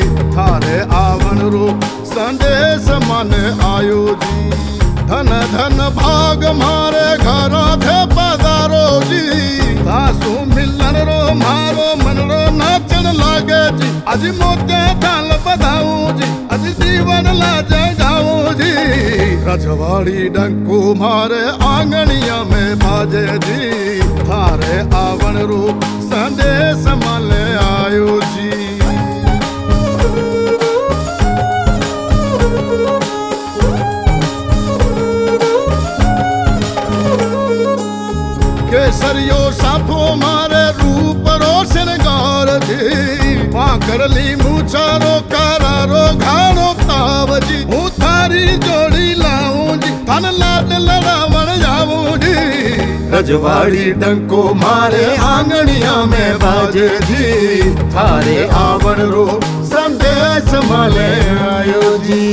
थारे आवन रो संदेश मन आयो जी। धन धन भाग मारे घर थे पधारो जी। सासू मिलन रो मारो मन रो नाचन लागे जी। अज मोते थाल बधाऊं जी, अज जीवन लाजे गाऊं जी। रजवाड़ी डंको मारे आंगनिया में बाजे जी। थारे आवन रो संदेश मन आयो जी। केसरियो साफो मारे रूप रो श्रृंगार जी। पाकरली मूछारो करारो घाड़ो ताव जी। हूँ थारी जोड़ी लाऊं जी, धन लाड लड़ावन जाऊं जी। रजवाड़ी डंको मारे आंगनिया में बाजे जी। थारे आवन रो संदेश माले आयो जी।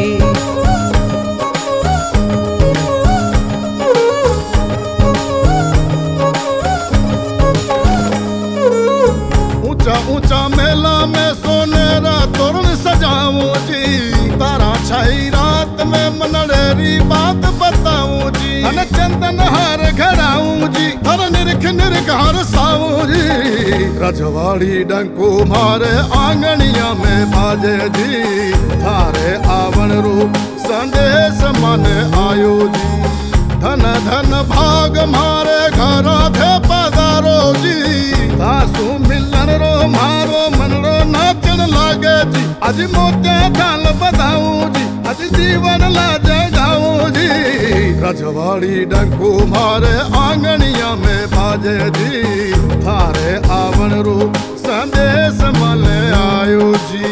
ऊंचा मेला में सोनेरा तोरण सजाऊं जी। तारा छाई रात में मनड़ेरी बात बताऊं जी। धन चंदन हार घराऊं जी, हर निरख निरख हर साऊं जी। रजवाड़ी डंको मारे आंगनिया में बाजे जी। थारे आवन रो संदेश मन आयो जी। धन धन भाग मारे घर थे पधारो जी। सासू मिलन रो मारो मन रो नाचन लागे जी। अज मोते थाल बधाऊं जी, अज जीवन लाजे गाऊं जी। रजवाड़ी डंको मारे आंगनिया में बाजे जी। थारे आवन रो संदेश मन आयो जी।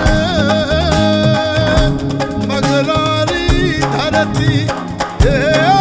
धरती